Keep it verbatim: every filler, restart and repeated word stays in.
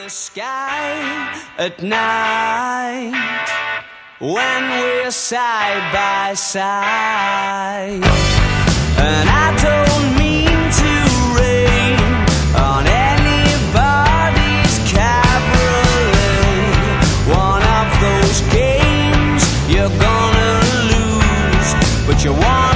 the sky at night when we're side by side. And I don't mean to rain on anybody's cabriolet. One of those games you're gonna lose, but you want